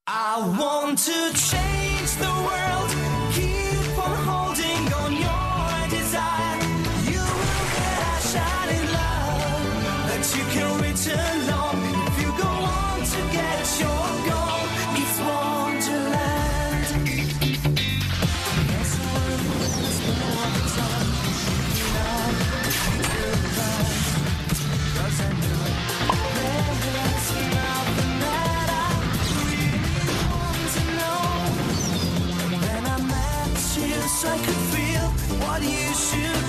I want to change the world. Keep on holding on your desire. You will get a shining love that you can reach alone. If you go on to get your goal, it's Wonderland. Yes, the world is full of its own. Now, it's your plan. 'Cause I know there's nothing that I really want to know. When I met you, so I could feel what you should